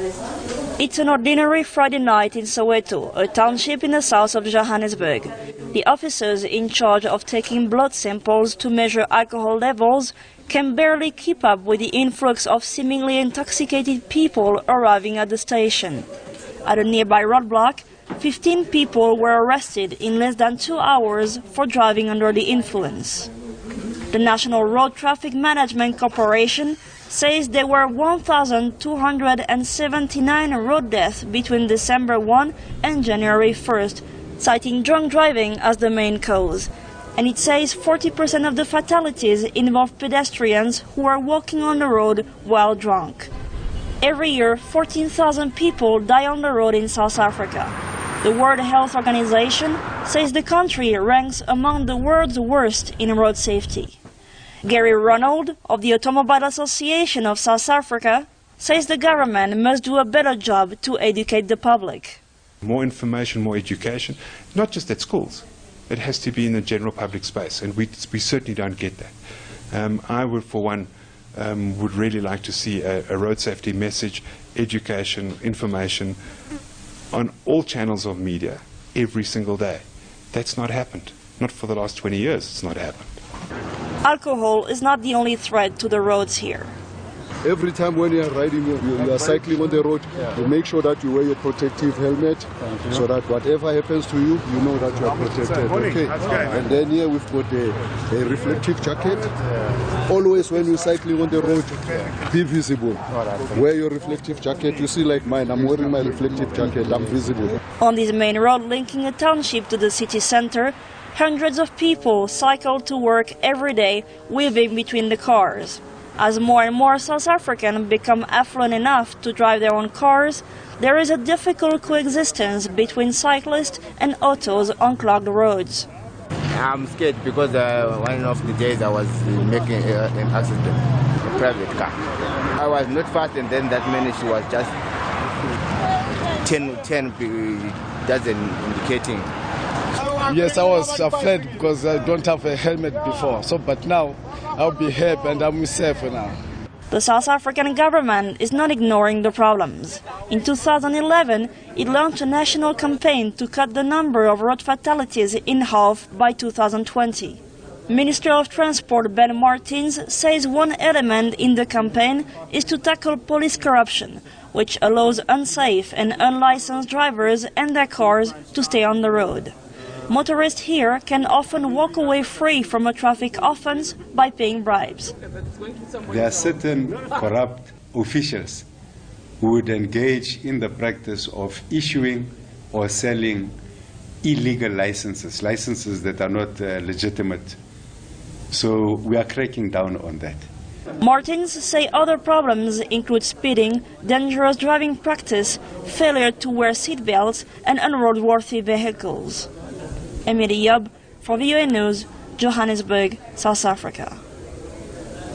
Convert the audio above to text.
It's an ordinary Friday night in Soweto, a township in the south of Johannesburg. The officers in charge of taking blood samples to measure alcohol levels can barely keep up with the influx of seemingly intoxicated people arriving at the station. At a nearby roadblock, 15 people were arrested in less than 2 hours for driving under the influence. The National Road Traffic Management Corporation says there were 1,279 road deaths between December 1 and January 1st, citing drunk driving as the main cause. And it says 40% of the fatalities involve pedestrians who are walking on the road while drunk. Every year, 14,000 people die on the road in South Africa. The World Health Organization says the country ranks among the world's worst in road safety. Gary Ronald of the Automobile Association of South Africa says the government must do a better job to educate the public. More information, more education, not just at schools. It has to be in the general public space, and we certainly don't get that. I would, for one, would really like to see a road safety message, education, information on all channels of media every single day. That's not happened. Not for the last 20 years, it's not happened. Alcohol is not the only threat to the roads here. Every time when you are riding, you are cycling on the road, you make sure that you wear your protective helmet so that whatever happens to you, you know that you are protected. Okay. And then here we've got a reflective jacket. Always when you're cycling on the road, be visible. Wear your reflective jacket. You see like mine, I'm wearing my reflective jacket, I'm visible. On this main road linking a township to the city center, hundreds of people cycle to work every day, weaving between the cars. As more and more South Africans become affluent enough to drive their own cars, there is a difficult coexistence between cyclists and autos on clogged roads. I'm scared because one of the days I was making an accident, a private car. I was not fast, and then that minute she was just 10 dozen indicating. Yes, I was afraid because I don't have a helmet before. But now I'll be happy and I'm safe now. The South African government is not ignoring the problems. In 2011, it launched a national campaign to cut the number of road fatalities in half by 2020. Minister of Transport Ben Martins says one element in the campaign is to tackle police corruption, which allows unsafe and unlicensed drivers and their cars to stay on the road. Motorists here can often walk away free from a traffic offence by paying bribes. There are certain corrupt officials who would engage in the practice of issuing or selling illegal licenses that are not legitimate. So we are cracking down on that. Martins say other problems include speeding, dangerous driving practice, failure to wear seatbelts and unroadworthy vehicles. Emily Yob for VOA News, Johannesburg, South Africa.